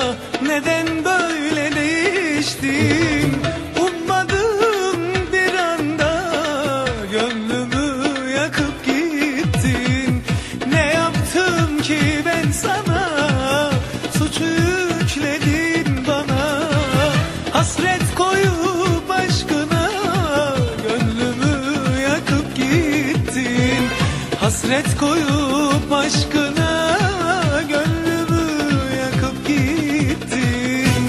neden böyle değiştin? Ummadım bir anda, gönlümü yakıp gittin. Ne yaptım ki ben sana, suçu yükledin bana. Hasret koyup aşkına, gönlümü yakıp gittin. Hasret koyup aşkına, gönlümü yakıp gittin.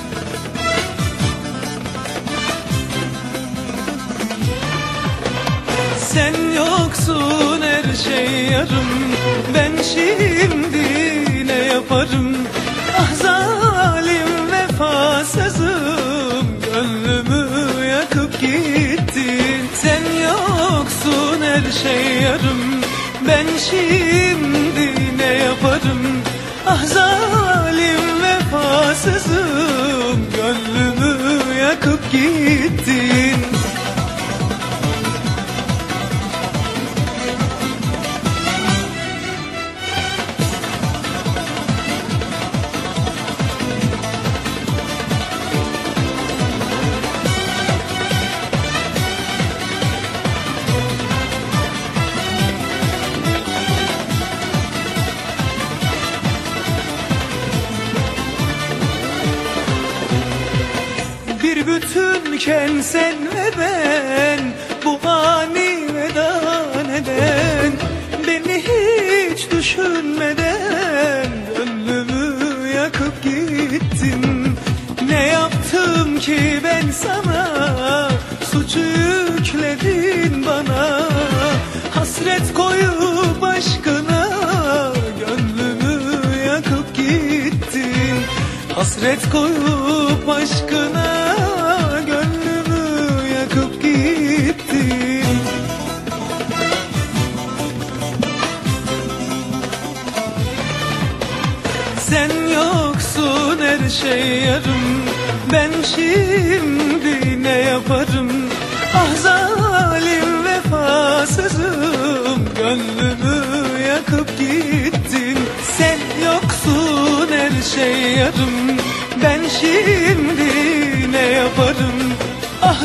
Sen yoksun, her şey yarım. Ben şimdi ne yaparım? Ah zalim vefasızım, gönlümü yakıp gittin. Sen yoksun, her şey yarım. Ben şimdi ne yaparım? Ah zalim vefasızım, gönlümü yakıp gittin. Bir bütünken sen ve ben, bu ani veda neden? Beni hiç düşünmeden, gönlümü yakıp gittin. Ne yaptım ki ben sana, suçu yükledin bana. Hasret koyup aşkına, gönlümü yakıp gittin. Hasret koyup aşkına, gönlümü yakıp gittin. Sen yoksun, her şey yarım. Ben şimdi ne yaparım? Ah zalim vefasızım, gönlümü yakıp gittin. Sen yoksun, her şey yarım. Ben şimdi ne yaparım? Ah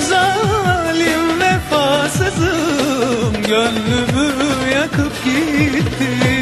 zalim vefasızım, gönlümü yakıp gittin.